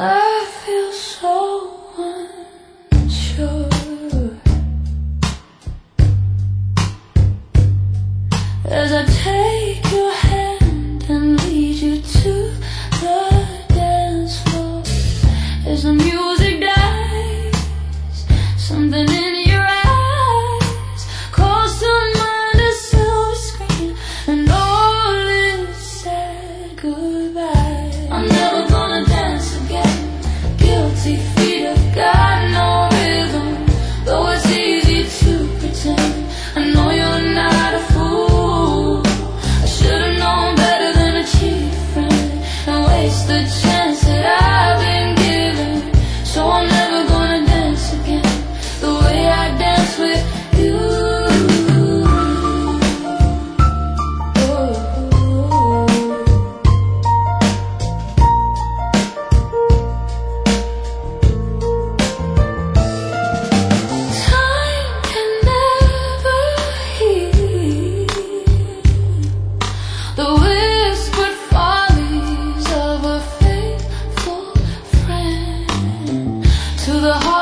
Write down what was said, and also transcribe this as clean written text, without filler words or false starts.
I feel so unsure as I take your hand and lead you to the dance floor. As the music dies, something in your eyes calls to mind a silver screen, and all is said goodbye. I'm never gonna dance again. Guilty feet have got no rhythm, though it's easy to pretend. I know you're not a fool. I should've known better than to cheat a friend and waste the chance that I've been given. So I'm never gonna dance again the way I dance with you. Time can never heal the whispered follies of a faithful friend. To the heart